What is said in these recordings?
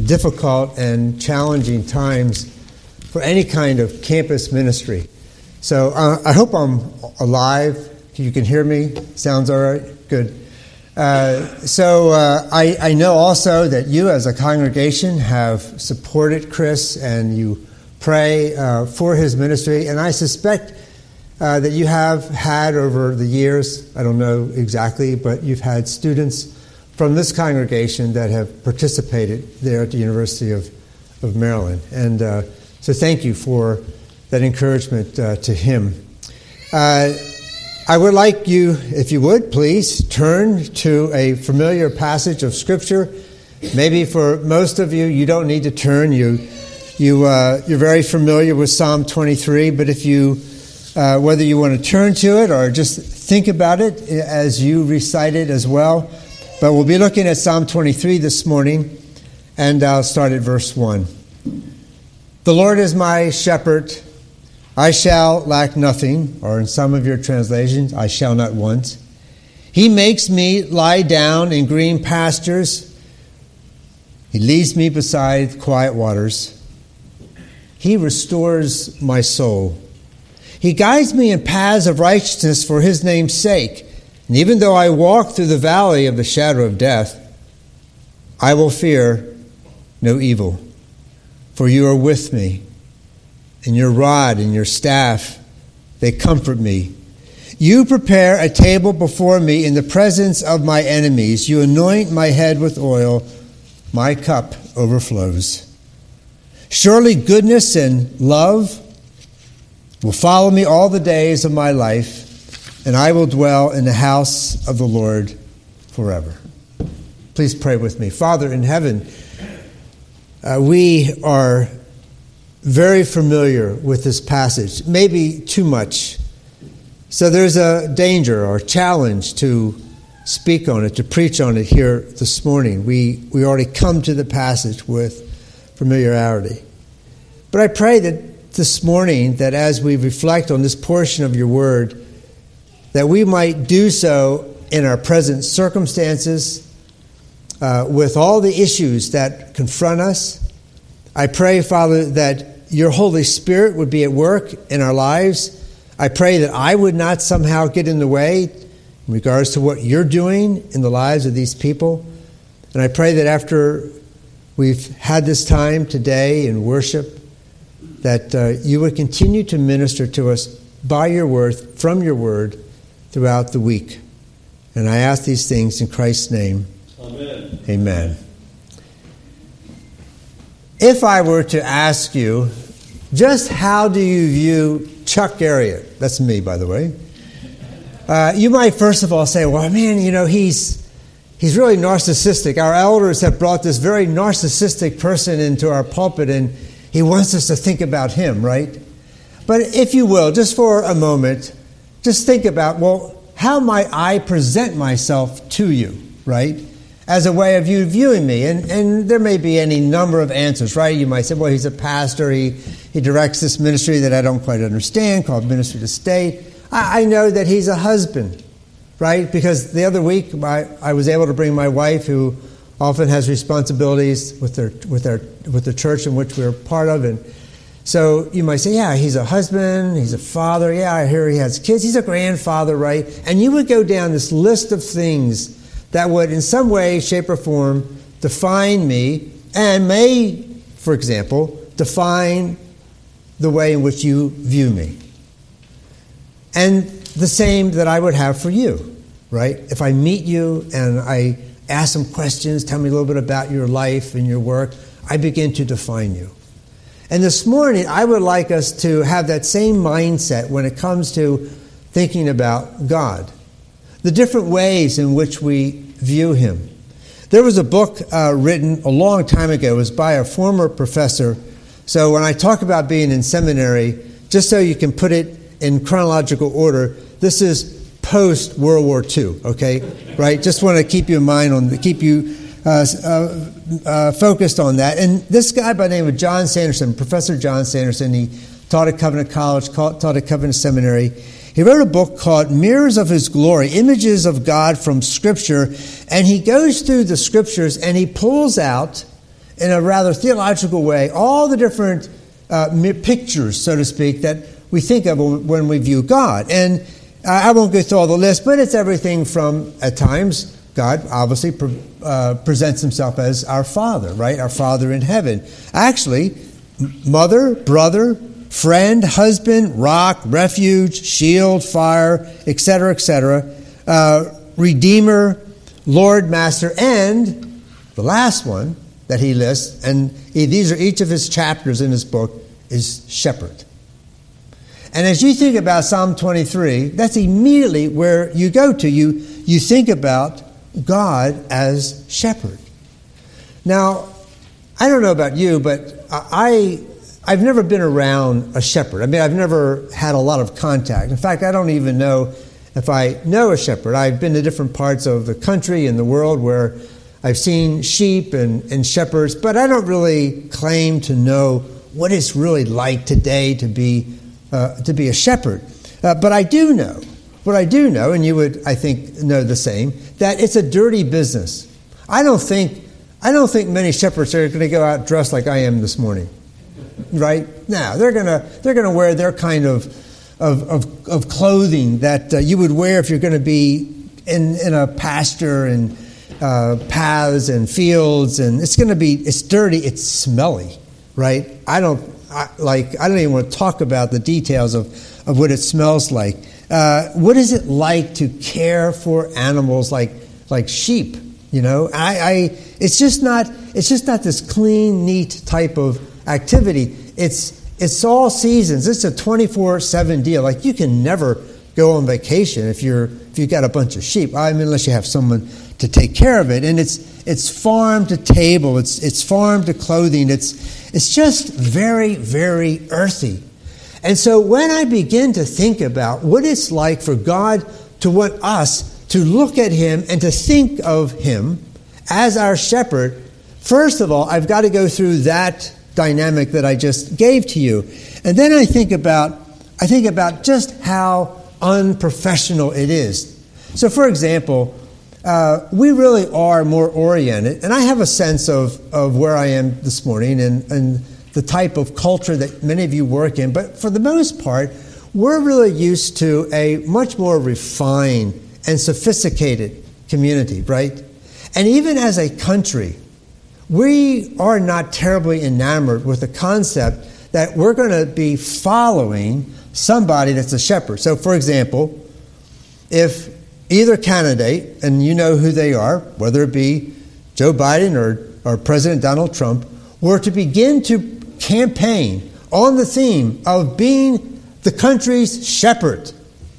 difficult and challenging times for any kind of campus ministry. So I hope I'm alive. You can hear me? Sounds all right? Good. I know also that you as a congregation have supported Chris and you pray for his ministry. And I suspect that you have had over the years, I don't know exactly, but you've had students from this congregation that have participated there at the University of Maryland. And so thank you for that encouragement to him. I would like you, if you would, please turn to a familiar passage of Scripture. Maybe for most of you, you don't need to turn. You're very familiar with Psalm 23, but if you, whether you want to turn to it or just think about it as you recite it as well. But we'll be looking at Psalm 23 this morning, and I'll start at verse 1. The Lord is my shepherd, I shall lack nothing, or in some of your translations, I shall not want. He makes me lie down in green pastures. He leads me beside quiet waters. He restores my soul. He guides me in paths of righteousness for his name's sake. And even though I walk through the valley of the shadow of death, I will fear no evil, for you are with me. And your rod and your staff, they comfort me. You prepare a table before me in the presence of my enemies. You anoint my head with oil. My cup overflows. Surely goodness and love will follow me all the days of my life, and I will dwell in the house of the Lord forever. Please pray with me. Father in heaven, we are very familiar with this passage, maybe too much. So there's a danger or challenge to speak on it, to preach on it here this morning. We already come to the passage with familiarity. But I pray that this morning, that as we reflect on this portion of your word, that we might do so in our present circumstances, with all the issues that confront us. I pray, Father, that your Holy Spirit would be at work in our lives. I pray that I would not somehow get in the way in regards to what you're doing in the lives of these people. And I pray that after we've had this time today in worship, that you would continue to minister to us by your word, from your word, throughout the week. And I ask these things in Christ's name. Amen. Amen. If I were to ask you, just how do you view Chuck Garriott? That's me, by the way. You might first of all say, well, man, he's really narcissistic. Our elders have brought this very narcissistic person into our pulpit, and he wants us to think about him, right? But if you will, just for a moment, just think about, well, how might I present myself to you, right? As a way of you viewing me. And there may be any number of answers, right? You might say, well, he's a pastor. He directs this ministry that I don't quite understand, called Ministry to State. I know that he's a husband, right? Because the other week, I was able to bring my wife, who often has responsibilities with the church in which we're part of. And so you might say, yeah, he's a husband, he's a father. Yeah, I hear he has kids. He's a grandfather, right? And you would go down this list of things that would in some way, shape, or form define me and may, for example, define the way in which you view me. And the same that I would have for you, right? If I meet you and I ask some questions, tell me a little bit about your life and your work, I begin to define you. And this morning, I would like us to have that same mindset when it comes to thinking about God. The different ways in which we view him. There was a book written a long time ago. It was by a former professor. So when I talk about being in seminary, just so you can put it in chronological order, this is post-World War II, okay? Right? Just want to keep you in mind, keep you focused on that. And this guy by the name of John Sanderson, Professor John Sanderson, he taught at Covenant College, taught at Covenant Seminary. He wrote a book called Mirrors of His Glory, Images of God from Scripture, and he goes through the Scriptures and he pulls out in a rather theological way, all the different pictures, so to speak, that we think of when we view God. And I won't go through all the list, but it's everything from, at times, God obviously presents himself as our Father, right? Our Father in heaven. Actually, mother, brother, friend, husband, rock, refuge, shield, fire, etc., etc., Redeemer, Lord, Master, and the last one that he lists, and these are each of his chapters in his book, is shepherd. And as you think about Psalm 23, that's immediately where you go to. You think about God as shepherd. Now, I don't know about you, but I've never been around a shepherd. I mean, I've never had a lot of contact. In fact, I don't even know if I know a shepherd. I've been to different parts of the country and the world where I've seen sheep and shepherds, but I don't really claim to know what it's really like today to be a shepherd. But I do know, what I do know, and you would, I think, know the same, that it's a dirty business. I don't think many shepherds are going to go out dressed like I am this morning, right? No, they're gonna wear their kind of clothing that you would wear if you're going to be in a pasture and paths and fields, and it's dirty, it's smelly, right? I don't even want to talk about the details of what it smells like. What is it like to care for animals like sheep? You know, it's just not this clean, neat type of activity. It's all seasons. It's a 24/7 deal. Like, you can never go on vacation if you've got a bunch of sheep. I mean, unless you have someone to take care of it. And it's farm to table. It's farm to clothing. It's just very, very earthy. And so when I begin to think about what it's like for God to want us to look at him and to think of him as our shepherd, first of all, I've got to go through that dynamic that I just gave to you. And then I think about just how unprofessional it is. So, for example, we really are more oriented, and I have a sense of where I am this morning and the type of culture that many of you work in, but for the most part, we're really used to a much more refined and sophisticated community, right? And even as a country, we are not terribly enamored with the concept that we're going to be following somebody that's a shepherd. So, for example, if either candidate, and you know who they are, whether it be Joe Biden or President Donald Trump, were to begin to campaign on the theme of being the country's shepherd,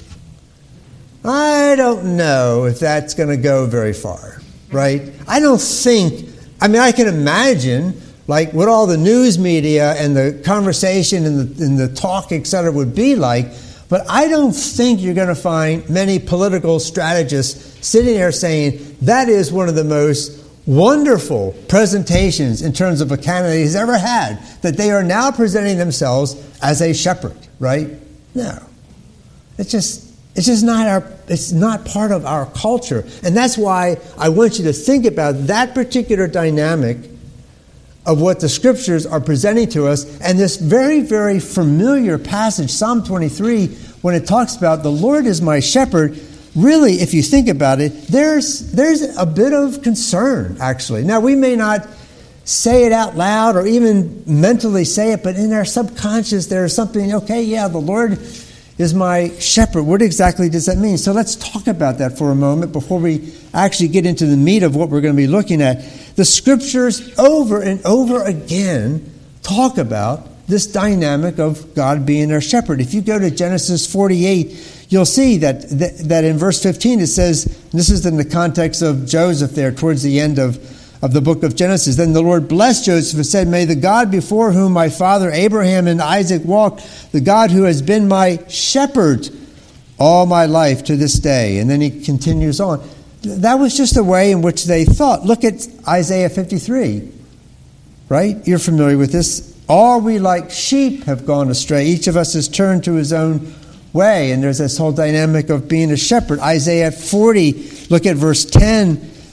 I don't know if that's going to go very far, right? I can imagine like what all the news media and the conversation and the talk, et cetera, would be like, but I don't think you're going to find many political strategists sitting there saying that is one of the most wonderful presentations in terms of a candidate he's ever had, that they are now presenting themselves as a shepherd, right? No. It's not part of our culture. And that's why I want you to think about that particular dynamic of what the scriptures are presenting to us, and this very, very familiar passage, Psalm 23, when it talks about the Lord is my shepherd. Really, if you think about it, there's a bit of concern, actually. Now, we may not say it out loud or even mentally say it, but in our subconscious, there's something, okay, yeah, the Lord is my shepherd. What exactly does that mean? So let's talk about that for a moment before we actually get into the meat of what we're going to be looking at. The scriptures over and over again talk about this dynamic of God being our shepherd. If you go to Genesis 48, you'll see that in verse 15 it says, this is in the context of Joseph there towards the end of the book of Genesis. Then the Lord blessed Joseph and said, may the God before whom my father Abraham and Isaac walked, the God who has been my shepherd all my life to this day. And then he continues on. That was just the way in which they thought. Look at Isaiah 53, right? You're familiar with this. All we like sheep have gone astray. Each of us has turned to his own way. And there's this whole dynamic of being a shepherd. Isaiah 40, look at verse 10.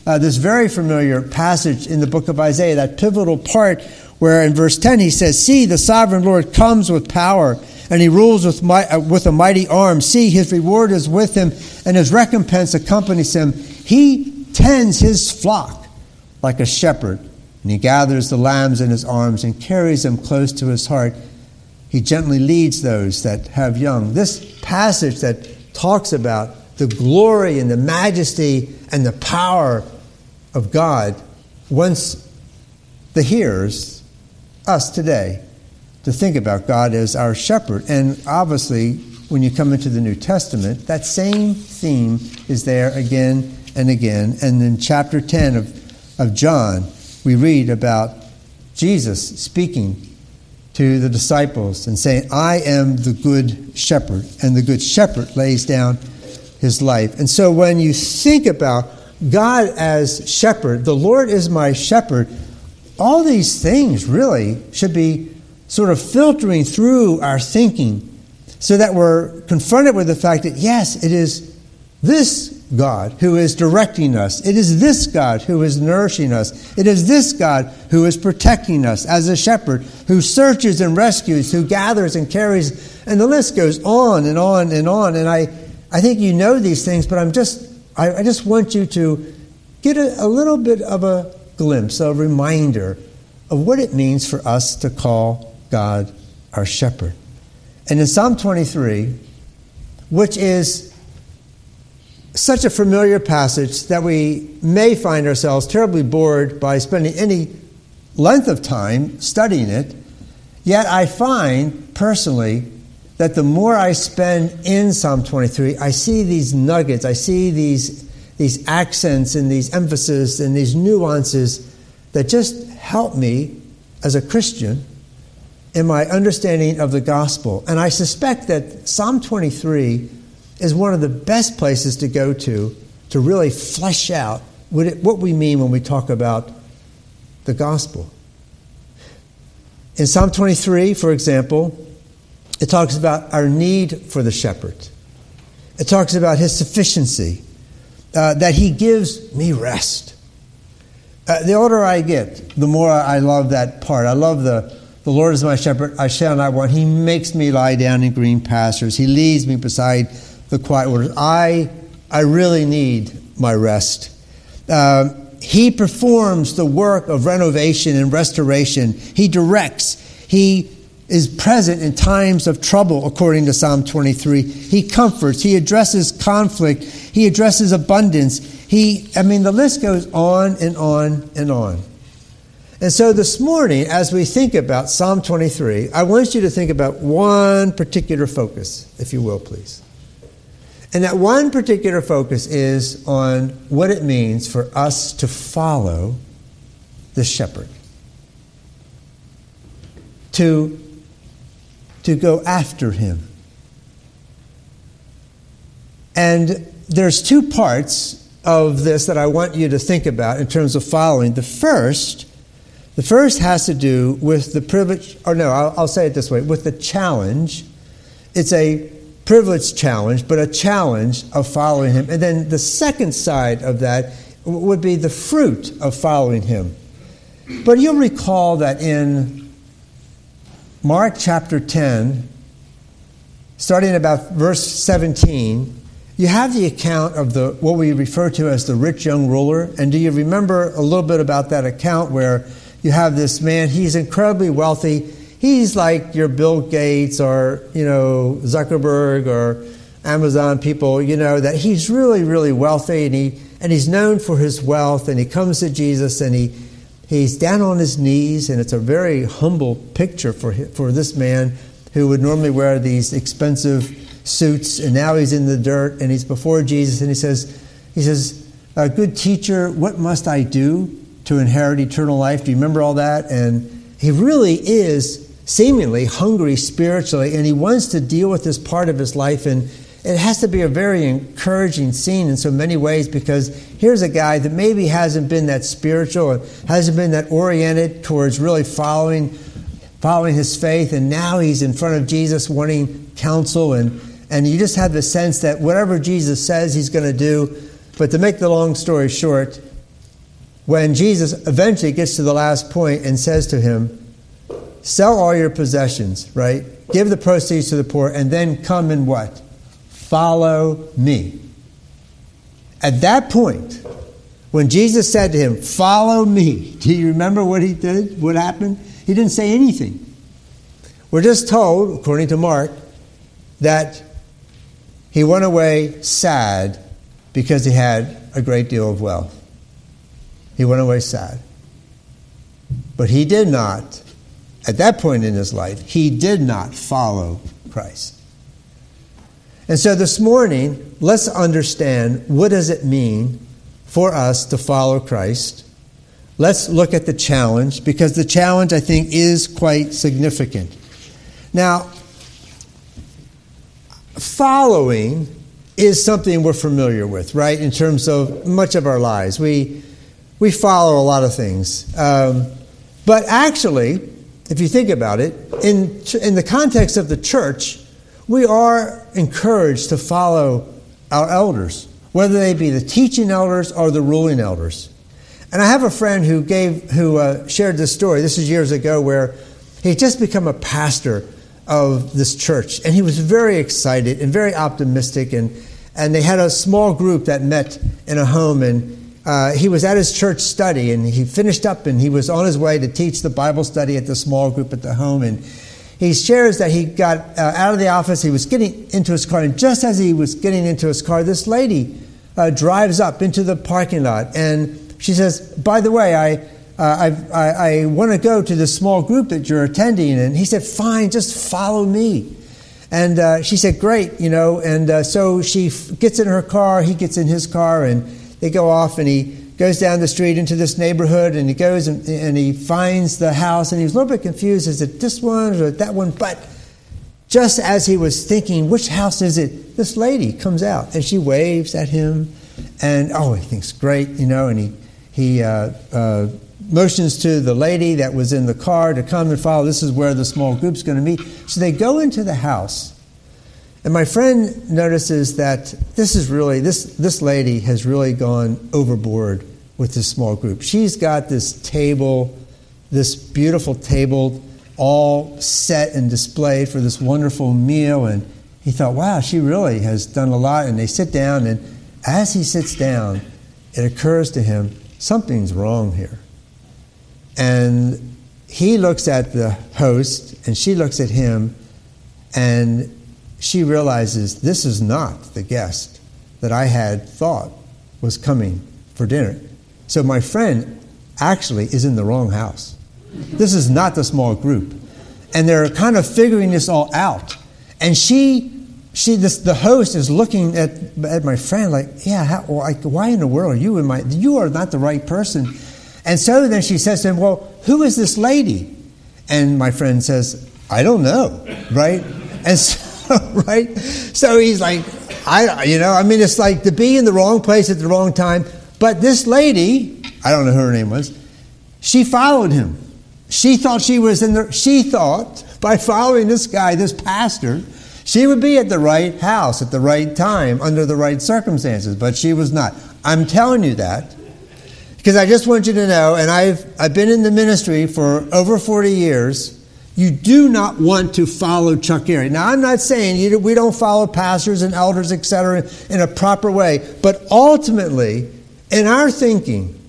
this very familiar passage in the book of Isaiah, that pivotal part where in verse 10 he says, "See, the sovereign Lord comes with power, and he rules with a mighty arm. See, his reward is with him, and his recompense accompanies him. He tends his flock like a shepherd, and he gathers the lambs in his arms and carries them close to his heart. He gently leads those that have young." This passage that talks about the glory and the majesty and the power of God wants the hearers, us today, to think about God as our shepherd. And obviously, when you come into the New Testament, that same theme is there again and again. And in chapter 10 of John, we read about Jesus speaking to the disciples and saying, "I am the good shepherd, and the good shepherd lays down his life." And so when you think about God as shepherd, the Lord is my shepherd, all these things really should be sort of filtering through our thinking so that we're confronted with the fact that, yes, it is this God who is directing us. It is this God who is nourishing us. It is this God who is protecting us as a shepherd, who searches and rescues, who gathers and carries, and the list goes on and on and on. And I think you know these things, but I just want you to get a little bit of a glimpse, a reminder of what it means for us to call God our shepherd. And in Psalm 23, which is such a familiar passage that we may find ourselves terribly bored by spending any length of time studying it, yet I find personally that the more I spend in Psalm 23, I see these nuggets, I see these accents and these emphases and these nuances that just help me as a Christian in my understanding of the gospel. And I suspect that Psalm 23 is one of the best places to go to really flesh out what we mean when we talk about the gospel. In Psalm 23, for example, it talks about our need for the shepherd. It talks about his sufficiency, that he gives me rest. The older I get, the more I love that part. I love the Lord is my shepherd, I shall not want. He makes me lie down in green pastures. He leads me beside the quiet waters. I really need my rest. He performs the work of renovation and restoration. He directs. He is present in times of trouble, according to Psalm 23. He comforts. He addresses conflict. He addresses abundance. The list goes on and on and on. And so this morning, as we think about Psalm 23, I want you to think about one particular focus, if you will, please. And that one particular focus is on what it means for us to follow the shepherd. To go after him. And there's two parts of this that I want you to think about in terms of following. The first has to do with the privilege, I'll say it this way, with the challenge. It's a privileged challenge, but a challenge of following him. And then the second side of that would be the fruit of following him. But you'll recall that in Mark chapter 10, starting about verse 17, you have the account of what we refer to as the rich young ruler. And do you remember a little bit about that account where you have this man, he's incredibly wealthy. He's like your Bill Gates or, Zuckerberg or Amazon people, that he's really, really wealthy and he's known for his wealth, and he comes to Jesus and he's down on his knees, and it's a very humble picture for this man who would normally wear these expensive suits, and now he's in the dirt and he's before Jesus and he says, "Good teacher, what must I do to inherit eternal life?" Do you remember all that? And he really is seemingly hungry spiritually, and he wants to deal with this part of his life. And it has to be a very encouraging scene in so many ways, because here's a guy that maybe hasn't been that spiritual or hasn't been that oriented towards really following his faith, and now he's in front of Jesus wanting counsel, and you just have the sense that whatever Jesus says he's going to do. But to make the long story short, when Jesus eventually gets to the last point and says to him, sell all your possessions, right? Give the proceeds to the poor, and then come and what? Follow me. At that point, when Jesus said to him, follow me, do you remember what he did? What happened? He didn't say anything. We're just told, according to Mark, that he went away sad because he had a great deal of wealth. He went away sad. But he did not, at that point in his life, he did not follow Christ. And so this morning, let's understand, what does it mean for us to follow Christ? Let's look at the challenge, because the challenge, I think, is quite significant. Now, following is something we're familiar with, right? In terms of much of our lives. We follow a lot of things. But actually, if you think about it, in the context of the church, we are encouraged to follow our elders, whether they be the teaching elders or the ruling elders. And I have a friend who shared this story. This was years ago, where he had just become a pastor of this church, and he was very excited and very optimistic, and they had a small group that met in a home, and he was at his church study, and he finished up, and he was on his way to teach the Bible study at the small group at the home, and he shares that he got out of the office, he was getting into his car, and just as he was getting into his car, this lady drives up into the parking lot, and she says, by the way, I want to go to this small group that you're attending. And he said, fine, just follow me. And she said, great, and so she gets in her car, he gets in his car, and they go off, and he goes down the street into this neighborhood, and he goes and he finds the house, and he's a little bit confused, is it this one or that one? But just as he was thinking, which house is it? This lady comes out, and she waves at him, and he thinks, great, and he motions to the lady that was in the car to come and follow. This is where the small group's going to meet. So they go into the house. And my friend notices that this lady has really gone overboard with this small group. She's got this table, this beautiful table, all set and displayed for this wonderful meal. And he thought, wow, she really has done a lot. And they sit down, and as he sits down, it occurs to him, something's wrong here. And he looks at the host, and she looks at him, and she realizes, this is not the guest that I had thought was coming for dinner. So my friend actually is in the wrong house. This is not the small group. And they're kind of figuring this all out. And the host is looking at my friend like, why in the world are you you are not the right person. And so then she says to him, well, who is this lady? And my friend says, I don't know, right? And so, right? So he's like, it's like to be in the wrong place at the wrong time. But this lady, I don't know who her name was, she followed him. She thought by following this guy, this pastor, she would be at the right house at the right time under the right circumstances, but she was not. I'm telling you that because I just want you to know, and I've been in the ministry for over 40 years, you do not want to follow Chuck Gary. Now, I'm not saying we don't follow pastors and elders, etc., in a proper way, but ultimately, in our thinking,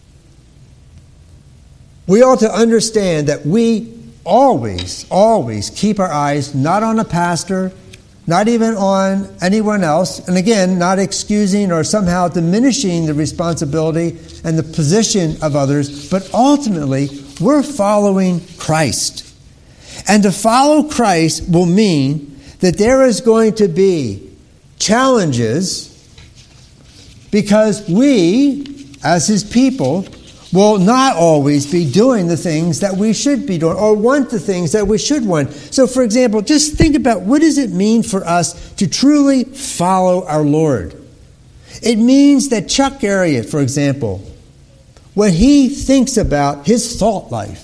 we ought to understand that we always keep our eyes not on a pastor, not even on anyone else, and again, not excusing or somehow diminishing the responsibility and the position of others, but ultimately, we're following Christ. And to follow Christ will mean that there is going to be challenges because we, as His people, will not always be doing the things that we should be doing or want the things that we should want. So, for example, just think about what does it mean for us to truly follow our Lord? It means that Chuck Garriott, for example, when he thinks about his thought life,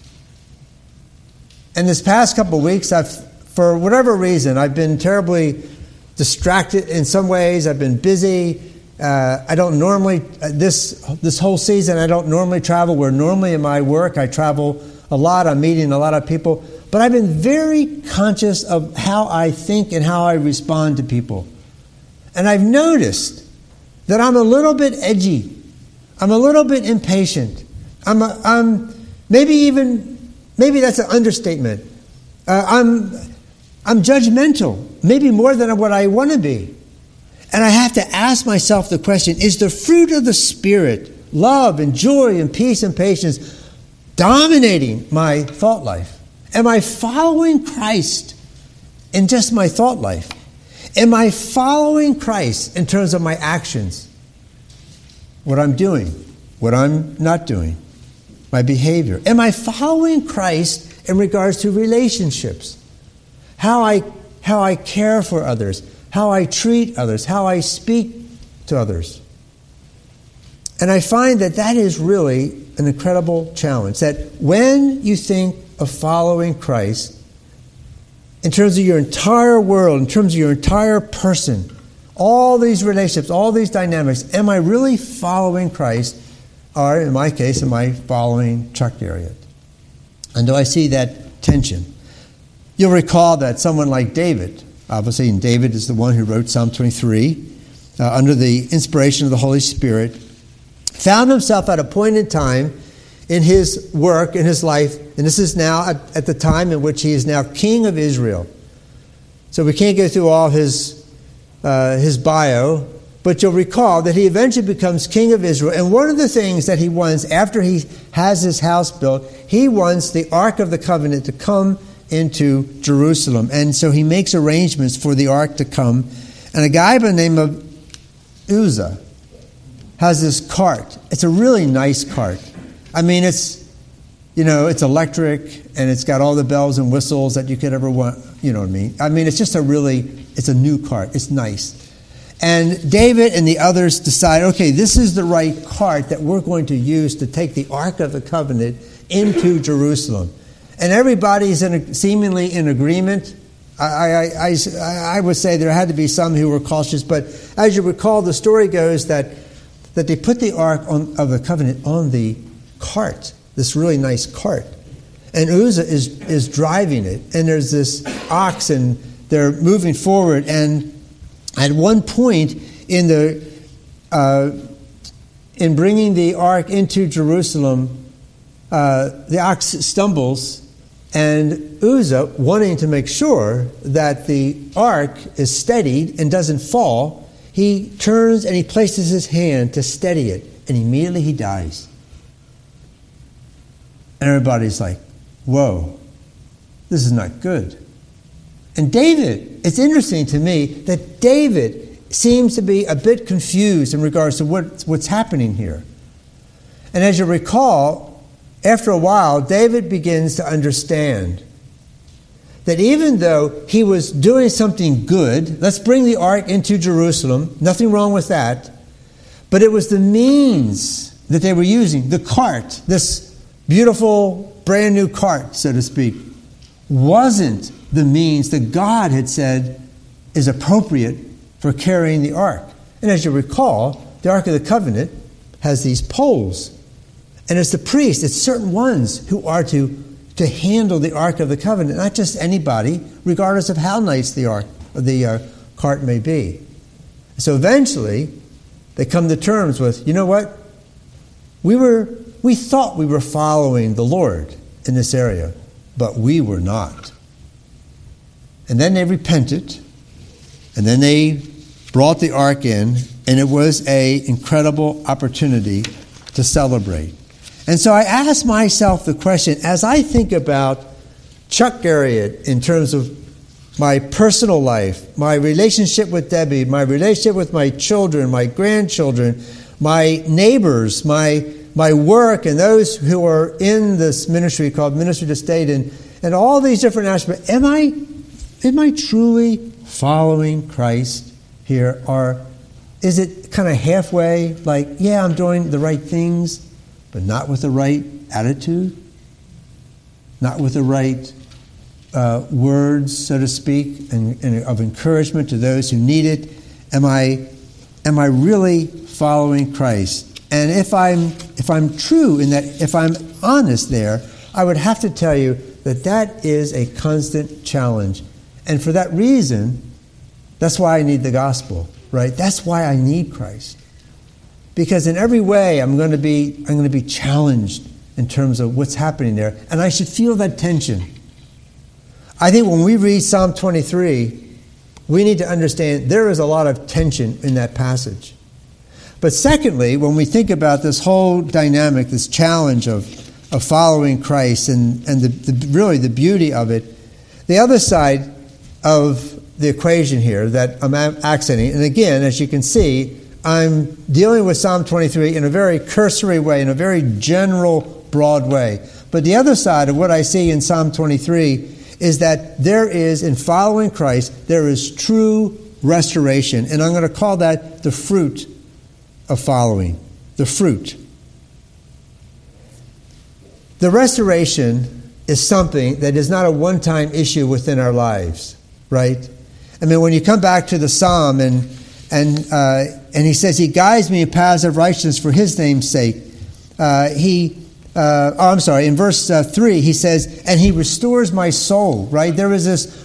and this past couple of weeks, for whatever reason, I've been terribly distracted in some ways. I've been busy. I don't normally, this whole season, I don't normally travel. Where normally in my work, I travel a lot. I'm meeting a lot of people. But I've been very conscious of how I think and how I respond to people. And I've noticed that I'm a little bit edgy. I'm a little bit impatient. Maybe that's an understatement. I'm judgmental, maybe more than what I want to be. And I have to ask myself the question, is the fruit of the Spirit, love and joy and peace and patience, dominating my thought life? Am I following Christ in just my thought life? Am I following Christ in terms of my actions? What I'm doing, what I'm not doing, my behavior. Am I following Christ in regards to relationships? How I care for others, how I treat others, how I speak to others. And I find that is really an incredible challenge. That when you think of following Christ, in terms of your entire world, in terms of your entire person, all these relationships, all these dynamics, am I really following Christ? Or in my case, am I following Chuck Garriott? And do I see that tension? You'll recall that someone like David, obviously, and David is the one who wrote Psalm 23, under the inspiration of the Holy Spirit, found himself at a point in time in his work, in his life, and this is now at the time in which he is now king of Israel. So we can't go through all his bio, but you'll recall that he eventually becomes king of Israel. And one of the things that he wants, after he has his house built, he wants the Ark of the Covenant to come into Jerusalem. And so he makes arrangements for the Ark to come. And a guy by the name of Uzzah has this cart. It's a really nice cart. I mean, it's electric, and it's got all the bells and whistles that you could ever want. You know what I mean? I mean, it's a new cart. It's nice. And David and the others decide, okay, this is the right cart that we're going to use to take the Ark of the Covenant into Jerusalem. And everybody's seemingly in agreement. I would say there had to be some who were cautious, but as you recall, the story goes that they put the Ark of the Covenant on the cart, this really nice cart. And Uzzah is driving it, and there's this ox, and they're moving forward. And at one point in bringing the ark into Jerusalem, the ox stumbles, and Uzzah, wanting to make sure that the ark is steadied and doesn't fall, he turns and he places his hand to steady it, and immediately he dies. And everybody's like, whoa, this is not good. And David, it's interesting to me that David seems to be a bit confused in regards to what's happening here. And as you recall, after a while, David begins to understand that even though he was doing something good, let's bring the ark into Jerusalem, nothing wrong with that, but it was the means that they were using, the cart, this beautiful, brand new cart, so to speak, wasn't the means that God had said is appropriate for carrying the ark. And as you recall, the Ark of the Covenant has these poles. And it's the priests, it's certain ones who are to handle the Ark of the Covenant, not just anybody, regardless of how nice the cart may be. So eventually, they come to terms with, you know what? We thought we were following the Lord in this area, but we were not. And then they repented, and then they brought the ark in, and it was an incredible opportunity to celebrate. And so I asked myself the question, as I think about Chuck Garriott in terms of my personal life, my relationship with Debbie, my relationship with my children, my grandchildren, my neighbors, my work, and those who are in this ministry called Ministry to State, and all these different aspects, am I truly following Christ here? Or is it kind of halfway, like, yeah, I'm doing the right things, but not with the right attitude? Not with the right words, so to speak, and of encouragement to those who need it? Am am I really following Christ? And if I'm true in that, if I'm honest there, I would have to tell you that is a constant challenge. And for that reason, that's why I need the gospel, right? That's why I need Christ. Because in every way, I'm going to be challenged in terms of what's happening there. And I should feel that tension. I think when we read Psalm 23, we need to understand there is a lot of tension in that passage. But secondly, when we think about this whole dynamic, this challenge of following Christ and really the beauty of it, the other side of the equation here that I'm accenting, and again, as you can see, I'm dealing with Psalm 23 in a very cursory way, in a very general, broad way. But the other side of what I see in Psalm 23 is that there is, in following Christ, there is true restoration. And I'm going to call that the fruit of following. The fruit. The restoration is something that is not a one-time issue within our lives, right? I mean, when you come back to the Psalm and he says, He guides me in paths of righteousness for His name's sake. In verse 3, he says, and He restores my soul, right? There is this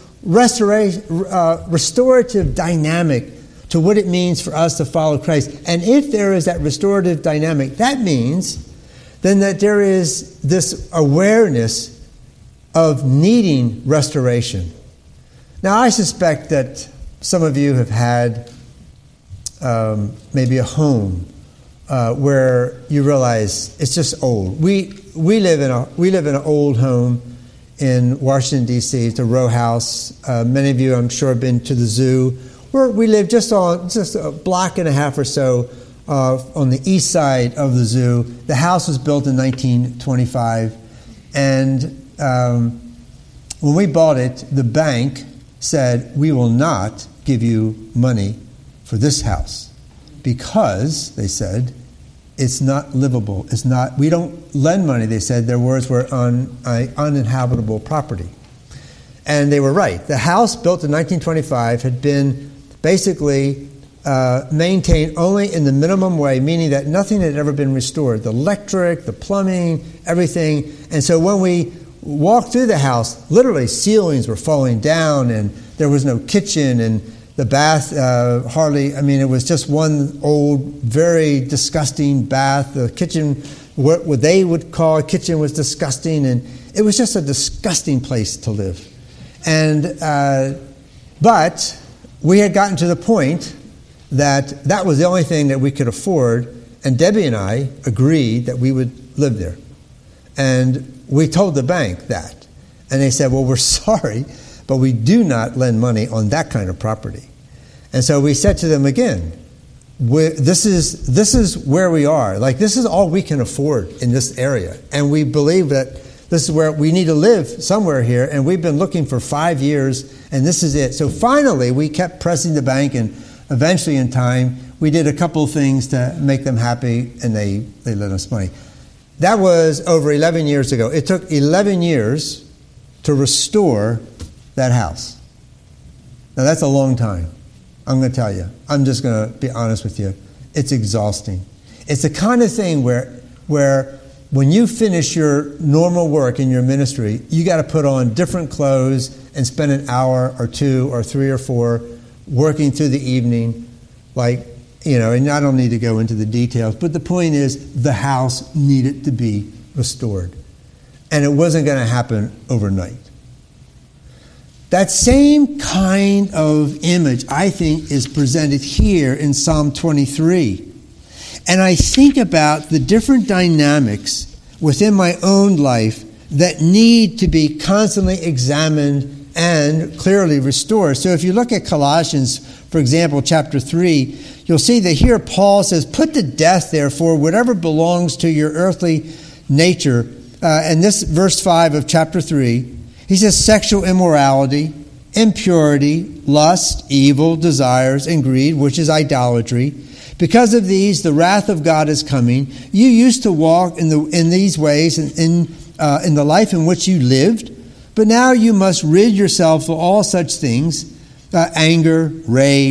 restorative dynamic to what it means for us to follow Christ. And if there is that restorative dynamic, that means then that there is this awareness of needing restoration. Now, I suspect that some of you have had maybe a home where you realize it's just old. We live in an old home in Washington, D.C. It's a row house. Many of you, I'm sure, have been to the zoo. We live just a block and a half or so on the east side of the zoo. The house was built in 1925, and when we bought it, the bank said, we will not give you money for this house because, they said, it's not livable. We don't lend money, they said. Their words were on uninhabitable property. And they were right. The house built in 1925 had been basically maintained only in the minimum way, meaning that nothing had ever been restored. The electric, the plumbing, everything. And so when we walked through the house, literally ceilings were falling down and there was no kitchen and the bath it was just one old, very disgusting bath. The kitchen, what they would call a kitchen, was disgusting, and it was just a disgusting place to live. And but we had gotten to the point that was the only thing that we could afford, and Debbie and I agreed that we would live there. And we told the bank that. And they said, well, we're sorry, but we do not lend money on that kind of property. And so we said to them again, this is where we are. Like, this is all we can afford in this area. And we believe that this is where we need to live somewhere here. And we've been looking for 5 years, and this is it. So finally, we kept pressing the bank, and eventually in time, we did a couple of things to make them happy, and they lent us money. That was over 11 years ago. It took 11 years to restore that house. Now, that's a long time. I'm going to tell you. I'm just going to be honest with you. It's exhausting. It's the kind of thing where when you finish your normal work in your ministry, you got to put on different clothes and spend an hour or 2 or 3 or 4 working through the evening. And I don't need to go into the details, but the point is the house needed to be restored. And it wasn't going to happen overnight. That same kind of image, I think, is presented here in Psalm 23. And I think about the different dynamics within my own life that need to be constantly examined and clearly restored. So if you look at Colossians, for example, chapter 3, you'll see that here Paul says, put to death, therefore, whatever belongs to your earthly nature. And this verse 5 of chapter 3, he says sexual immorality, impurity, lust, evil, desires, and greed, which is idolatry. Because of these, the wrath of God is coming. You used to walk in these ways in the life in which you lived, but now you must rid yourself of all such things, anger, rage,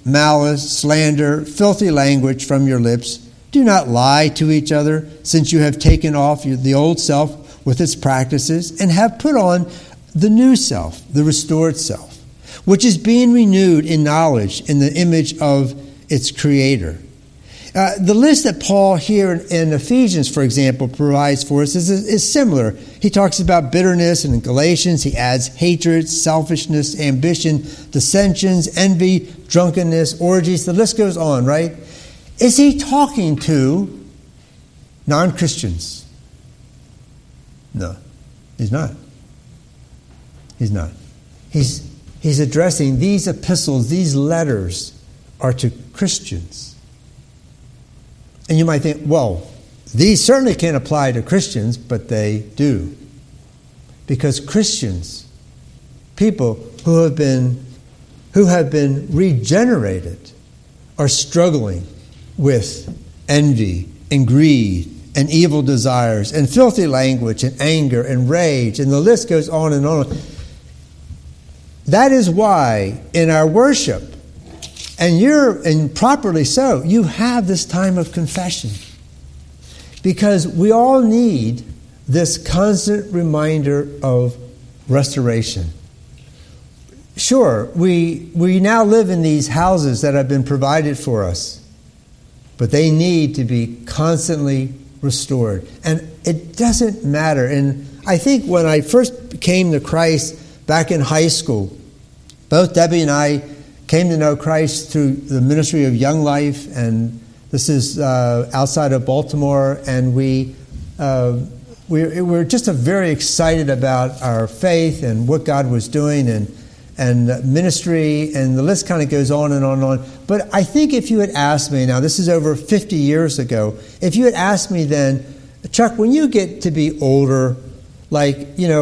malice, slander, filthy language from your lips. Do not lie to each other, since you have taken off the old self with its practices and have put on the new self, the restored self, which is being renewed in knowledge in the image of its creator. The list that Paul here in Ephesians, for example, provides for us is similar. He talks about bitterness, and in Galatians he adds hatred, selfishness, ambition, dissensions, envy, drunkenness, orgies. The list goes on, right? Is he talking to non-Christians? No, he's not. He's not. He's addressing these epistles, these letters are to Christians. And you might think, well, these certainly can't apply to Christians, but they do. Because Christians, people who have been regenerated, are struggling with envy and greed and evil desires and filthy language and anger and rage, and the list goes on and on. That is why in our worship, and properly so, you have this time of confession. Because we all need this constant reminder of restoration. Sure, we now live in these houses that have been provided for us, but they need to be constantly restored. And it doesn't matter. And I think when I first came to Christ back in high school, both Debbie and I came to know Christ through the ministry of Young Life, and this is outside of Baltimore, and we're just very excited about our faith and what God was doing and ministry, and the list kind of goes on and on and on. But I think if you had asked me, now this is over 50 years ago, if you had asked me then, Chuck, when you get to be older, like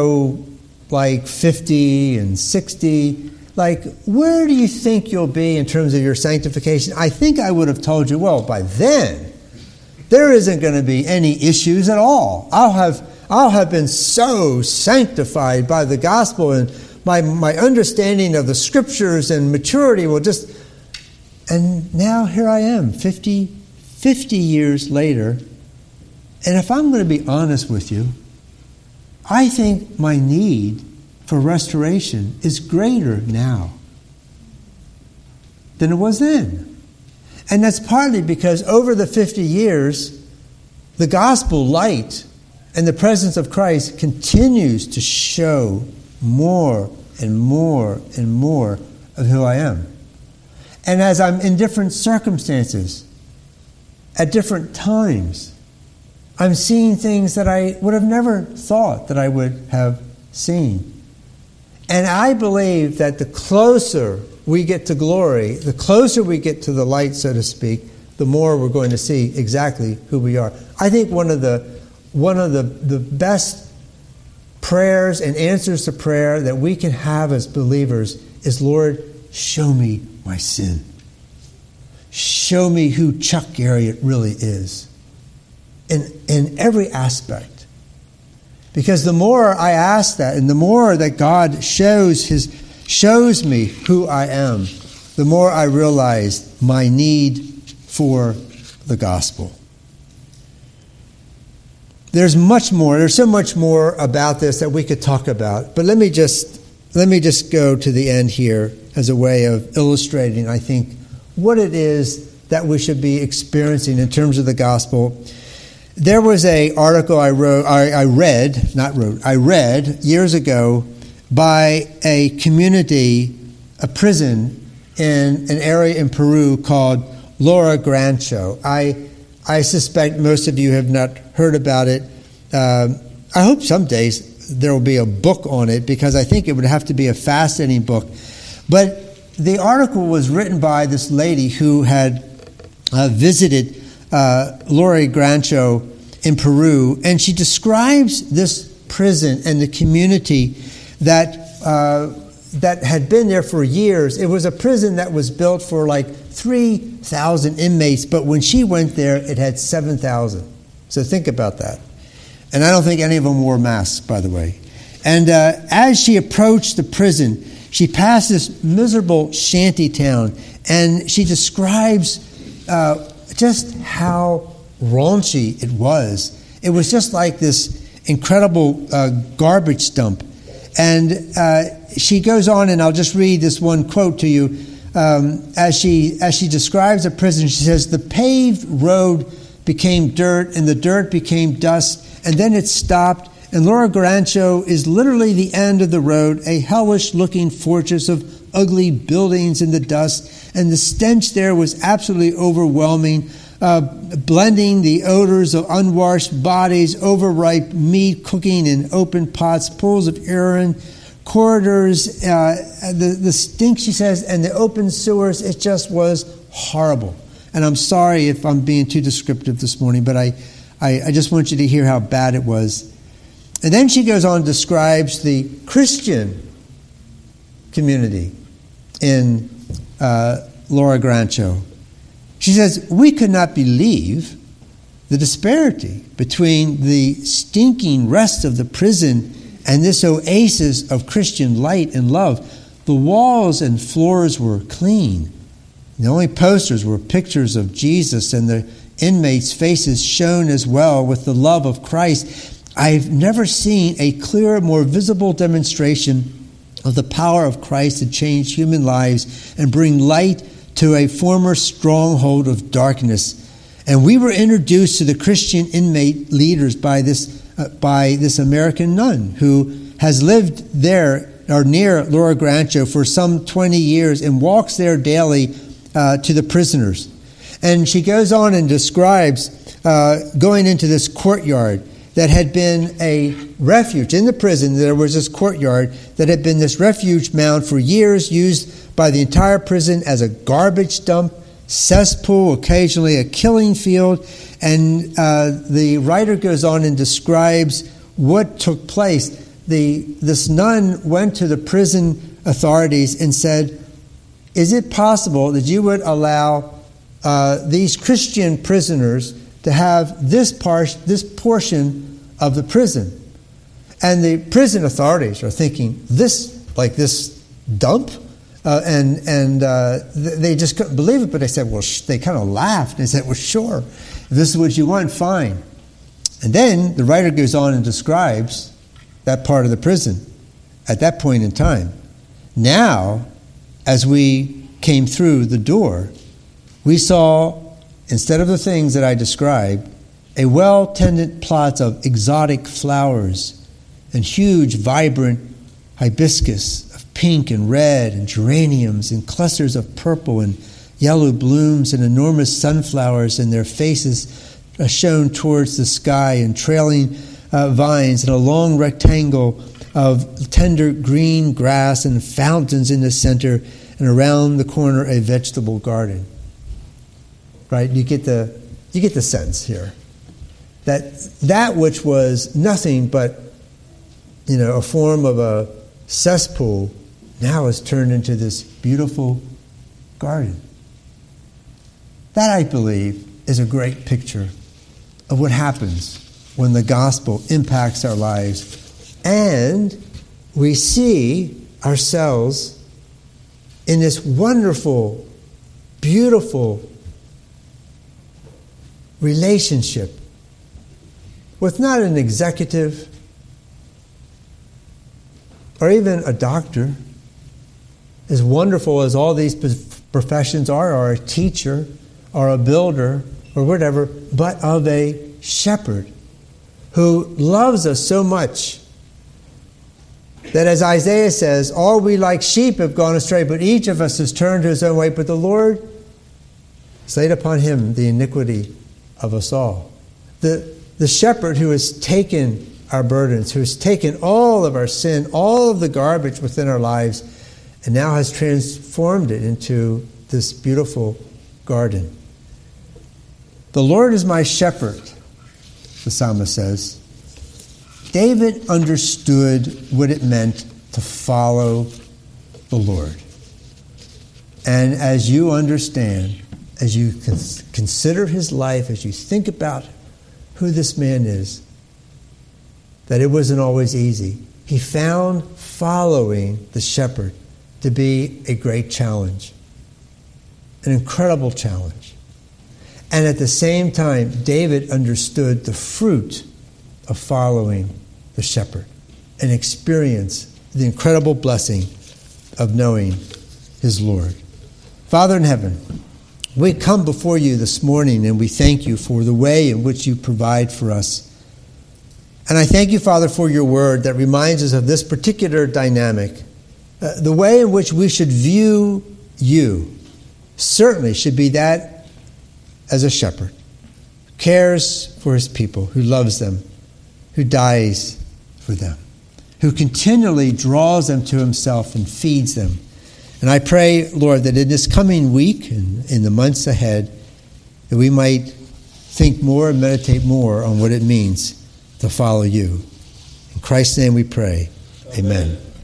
50 and 60, where do you think you'll be in terms of your sanctification? I think I would have told you, well, by then, there isn't going to be any issues at all. I'll have been so sanctified by the gospel, and my understanding of the scriptures and maturity will just... And now here I am, 50 years later, and if I'm going to be honest with you, I think my need for restoration is greater now than it was then. And that's partly because over the 50 years, the gospel light and the presence of Christ continues to show more and more and more of who I am. And as I'm in different circumstances, at different times, I'm seeing things that I would have never thought that I would have seen. And I believe that the closer we get to glory, the closer we get to the light, so to speak, the more we're going to see exactly who we are. I think one of the best prayers and answers to prayer that we can have as believers is, Lord, show me my sin. Show me who Chuck Garriott really is in every aspect. Because the more I ask that, and the more that God shows me who I am, the more I realize my need for the gospel. There's much more. There's so much more about this that we could talk about. But let me just go to the end here as a way of illustrating, I think, what it is that we should be experiencing in terms of the gospel. There was an article I read years ago by a prison in an area in Peru called Llora Grancho. I suspect most of you have not heard about it. I hope someday there will be a book on it, because I think it would have to be a fascinating book. But the article was written by this lady who had visited Llora Grancho in Peru, and she describes this prison and the community that had been there for years. It was a prison that was built for like 3,000 inmates, but when she went there, it had 7,000. So think about that. And I don't think any of them wore masks, by the way. And as she approached the prison, she passed this miserable shanty town, and she describes just how raunchy it was. It was just like this incredible garbage dump. And she goes on, and I'll just read this one quote to you. As she describes a prison, she says, "The paved road became dirt, and the dirt became dust, and then it stopped. And Laura Garancho is literally the end of the road, a hellish-looking fortress of ugly buildings in the dust, and the stench there was absolutely overwhelming, blending the odors of unwashed bodies, overripe meat cooking in open pots, pools of urine, corridors, the stink," she says, "and the open sewers. It just was horrible." And I'm sorry if I'm being too descriptive this morning, but I just want you to hear how bad it was. And then she goes on and describes the Christian community in Laura Garancho. She says, "We could not believe the disparity between the stinking rest of the prison and this oasis of Christian light and love. The walls and floors were clean. The only posters were pictures of Jesus, and the inmates' faces shone as well with the love of Christ. I've never seen a clearer, more visible demonstration of the power of Christ to change human lives and bring light to a former stronghold of darkness. And we were introduced to the Christian inmate leaders by this American nun who has lived there or near Laura Garancho for some 20 years and walks there daily to the prisoners." And she goes on and describes going into this courtyard that had been a refuge. In the prison, there was this courtyard that had been this refuge mound for years, used by the entire prison as a garbage dump, cesspool, occasionally a killing field. And the writer goes on and describes what took place. This nun went to the prison authorities and said, "Is it possible that you would allow these Christian prisoners to have this portion of the prison?" And the prison authorities are thinking, this dump? They just couldn't believe it, but they said, they kind of laughed. They said, "Well, sure, if this is what you want, fine." And then the writer goes on and describes that part of the prison at that point in time. "Now, as we came through the door, we saw, instead of the things that I described, a well-tended plots of exotic flowers and huge, vibrant hibiscus of pink and red and geraniums and clusters of purple and yellow blooms and enormous sunflowers, and their faces shone towards the sky, and trailing vines and a long rectangle of tender green grass and fountains in the center, and around the corner a vegetable garden." Right? You get the sense here that which was nothing but a form of a cesspool now is turned into this beautiful garden. That, I believe, is a great picture of what happens when the gospel impacts our lives and we see ourselves in this wonderful, beautiful relationship with not an executive or even a doctor, as wonderful as all these professions are, or a teacher, or a builder, or whatever, but of a shepherd who loves us so much that, as Isaiah says, "All we like sheep have gone astray, but each of us has turned to his own way, but the Lord has laid upon him the iniquity of us all." The shepherd who has taken our burdens, who has taken all of our sin, all of the garbage within our lives, and now has transformed it into this beautiful garden. "The Lord is my shepherd," the psalmist says. David understood what it meant to follow the Lord. And as you understand, as you consider his life, as you think about who this man is, that it wasn't always easy. He found following the shepherd to be a great challenge, an incredible challenge. And at the same time, David understood the fruit of following the shepherd and experienced the incredible blessing of knowing his Lord. Father in heaven, we come before you this morning and we thank you for the way in which you provide for us. And I thank you, Father, for your word that reminds us of this particular dynamic. The way in which we should view you certainly should be that as a shepherd who cares for his people, who loves them, who dies for them, who continually draws them to himself and feeds them. And I pray, Lord, that in this coming week and in the months ahead, that we might think more and meditate more on what it means to follow you. In Christ's name we pray. Amen.